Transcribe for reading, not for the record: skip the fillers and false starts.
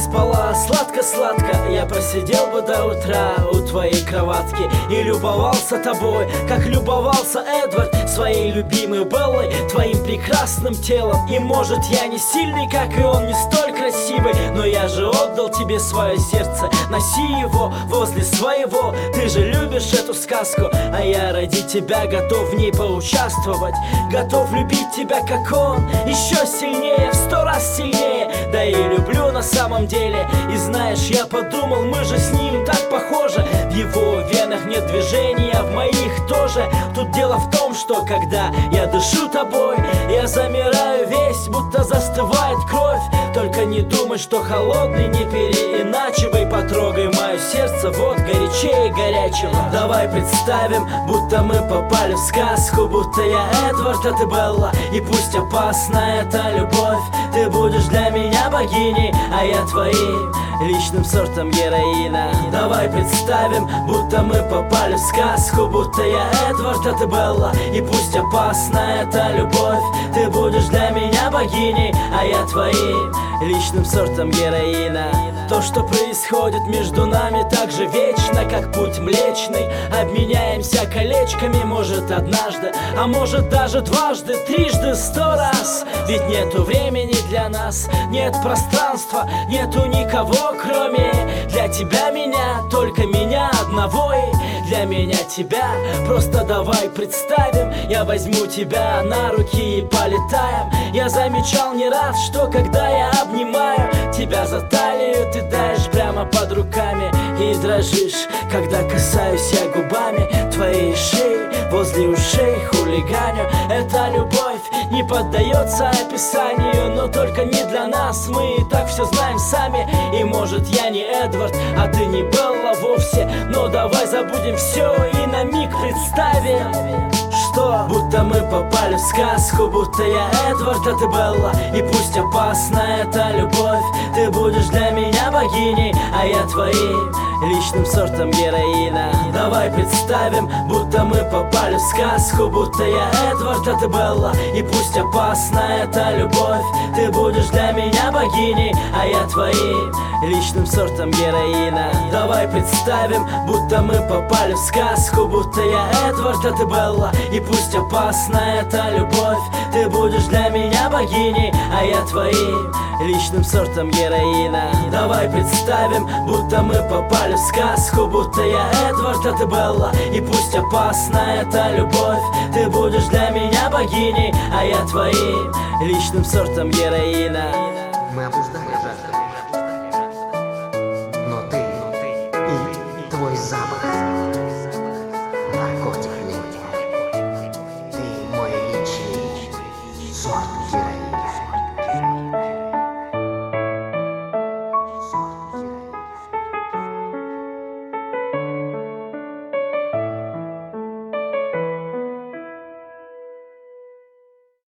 спала сладко-сладко, я просидел бы до утра у твоей кроватки и любовался тобой, как любовался Эдвард своей любимой Беллой, твоим прекрасным телом. И может я не сильный, как и он, не столь красивый, но я же отдал тебе свое сердце, носи его возле своего. Ты же любишь эту сказку, а я ради тебя готов в ней поучаствовать, готов любить тебя, как он, еще сильнее, в 100 раз сильнее. Да и люблю на самом деле. И знаешь, я подумал, мы же с ним так похожи. В его венах нет движения, а в моих тоже. Тут дело в том, что когда я дышу тобой, я замираю весь, будто застывает кровь. Только не думай, что холодный, не переиначивай. Потрогай мое сердце, вот горячее горячего. Давай представим, будто мы попали в сказку, будто я Эдвард, а ты Белла. И пусть опасна эта любовь, ты будешь для меня богиней, а я твоим личным сортом героина. Давай представим, будто мы попали в сказку, будто я Эдвард, а ты Белла. И пусть опасна эта любовь, ты будешь для меня богиней, а я твоим личным сортом героина. То, что происходит между нами, так же вечно, как путь млечный. Обменяемся колечками, может однажды, а может даже дважды, трижды, 100 раз. Ведь нету времени для нас, нет пространства, нету никого, кроме для тебя меня, только меня одного. И для меня тебя, просто давай представим, я возьму тебя на руки и полетаем. Я замечал не раз, что когда я обнимаю тебя за талию, ты таешь прямо под руками и дрожишь, когда касаюсь я губами твоей шеи, возле ушей хулиганю. Эта любовь не поддается описанию, но только не для нас, мы и так все знаем сами. И может я не Эдвард, а ты не Белла вовсе, но давай забудем все и на миг представим, что будто мы попали в сказку, будто я Эдвард, а ты Белла. И пусть опасна эта любовь, ты будешь для меня богиней, а я твоим личным сортом героина. Давай представим, будто мы попали в сказку, будто я Эдвард, а ты Белла. И пусть опасна эта любовь, ты будешь для меня богиней, а я твоим личным сортом героина. Давай представим, будто мы попали в сказку, будто я Эдвард, а ты Белла. И пусть опасна эта любовь, ты будешь для меня богиней, а я твоим личным сортом героина. Давай представим, будто мы попали в сказку, будто я Эдвард, а ты Белла. И пусть опасна эта любовь, ты будешь для меня богиней, а я твоим личным сортом героина. Мы обуздали